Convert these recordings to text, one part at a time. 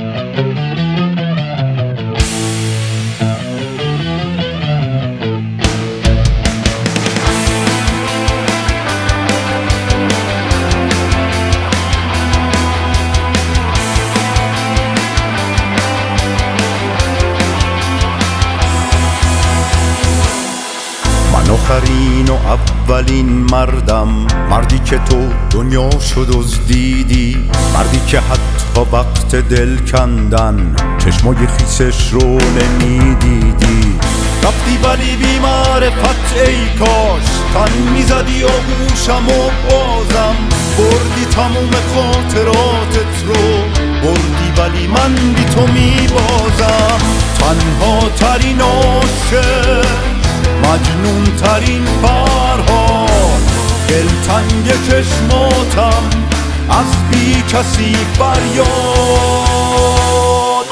آخرین و اولین مردم، مردی که تو دنیا شد دزدیدی، مردی که حتی وقت دل کندن چشمای خیسش رو نمیدیدی. رفتی ولی بی معرفت ای کاش تن میزدی آغوشم و بازم بردی تموم خاطراتت رو بردی، ولی من بی تو میبازم. تنها ترین عاشق، مجنون ترین فرهاد، دلتنگ چشماتم از بی کسی فریاد.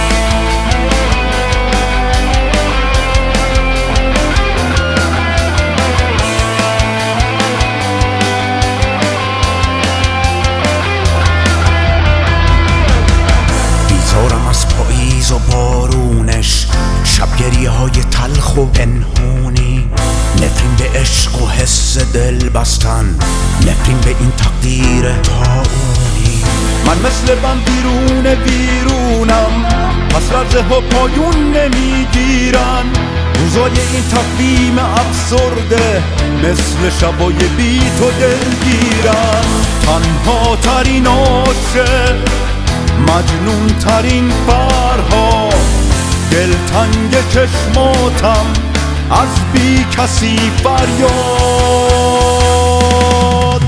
بیزارم از پاییز و بارونش، شبگریه های تلخ و پنهونی، نفرین به عشق و حس دل بستن، نفرین به این تقدیر طاعونی. من مثل بم بیرونم، پس لرزه ها پایون نمیگیرن. روزای این تقویم افسرده مثل شبای بی تو دلگیرن. تنها ترین عاشق، مجنون ترین فرهاد، دلتنگ چشماتم از بی کسی فریاد.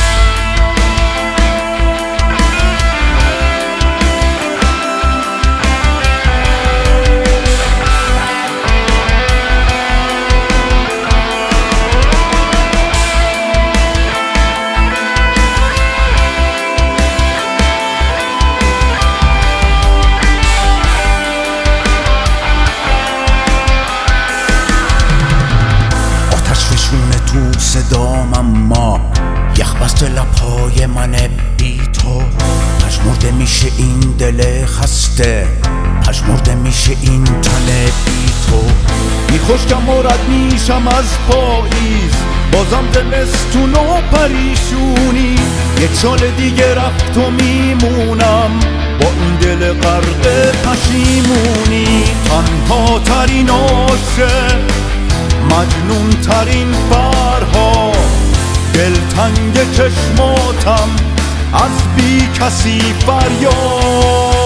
تو صدام اما یخ بسته لبهای من بی تو، پژمرده میشه این دل خسته، پژمرده میشه این تن بی تو. میخشکم و رد میشم از پاییز، بازم زمستون و پریشونی. یک سال دیگه رفت و میمونم با این دل غرق پشیمونی. تنها ترین عاشق، مجنون ترین فرهاد، دلتنگ چشماتم از بی کسی فریاد.